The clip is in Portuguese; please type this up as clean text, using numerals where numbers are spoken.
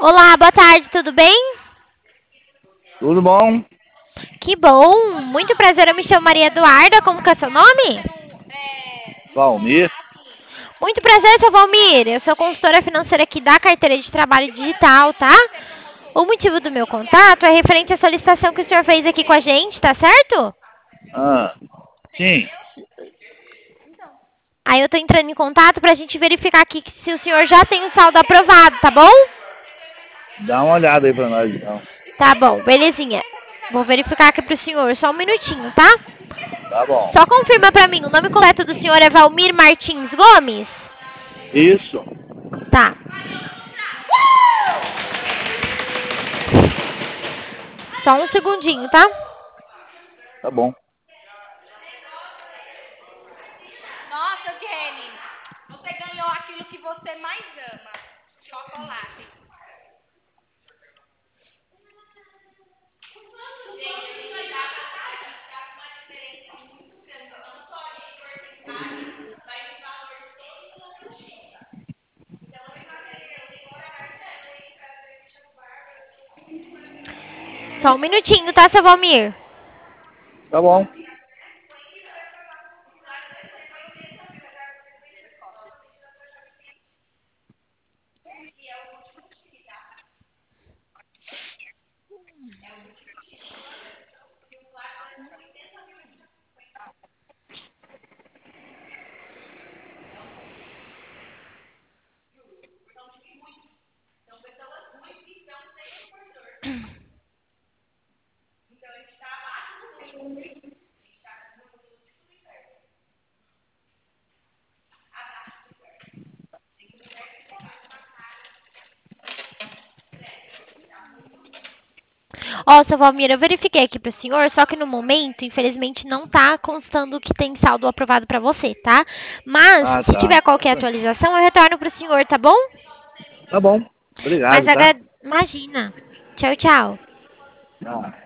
Olá, boa tarde, tudo bem? Tudo bom? Que bom! Muito prazer, eu me chamo Maria Eduarda, como que é seu nome? Valmir? Muito prazer, seu Valmir, eu sou consultora financeira aqui da carteira de trabalho digital, tá? O motivo do meu contato é referente à solicitação que o senhor fez aqui com a gente, tá certo? Ah, sim. Aí eu tô entrando em contato pra gente verificar aqui se o senhor já tem o saldo aprovado, tá bom? Dá uma olhada aí pra nós, então. Tá bom, belezinha. Vou verificar aqui pro senhor, só um minutinho, tá? Tá bom. Só confirma pra mim, o nome completo do senhor é Valmir Martins Gomes? Isso. Tá. Só um segundinho, tá? Tá bom. Nossa, Jenny, você ganhou aquilo que você mais ama, chocolate. Gente, a gente dá pra tá com uma diferença muito grande, não só de porcentagem, mas de valor de todos os produtinhos. Então, eu tenho agora a Marcela aí pra deixar no bar. Só um minutinho, tá, seu Valmir? Tá bom. São pessoas ruins que estão sem o portador. Então, a gente está abaixo do número. A gente está no número do inferno. Abaixo do inferno. Tem que mulher que trabalha com a cara. Ó, seu Valmir, eu verifiquei aqui pro senhor, só que no momento, infelizmente, não tá constando que tem saldo aprovado pra você, tá? Mas, Ah, se tá. tiver qualquer atualização, eu retorno pro senhor, tá bom? Tá bom. Mas Obrigado, tá? imagina. Tchau, tchau. Ah.